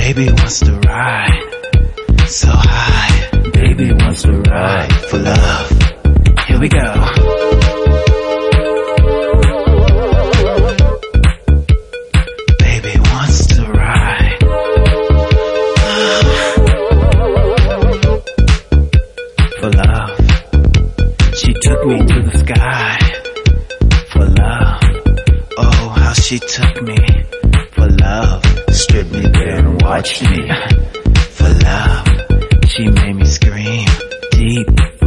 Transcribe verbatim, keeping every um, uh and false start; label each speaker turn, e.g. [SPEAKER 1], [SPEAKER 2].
[SPEAKER 1] Baby wants to ride so high. Baby wants to ride for love. Here we go. Baby wants to ride for love. She took me to the sky for love. Oh, how she took me for love. Stripped me there and watched me for love. She made me scream deep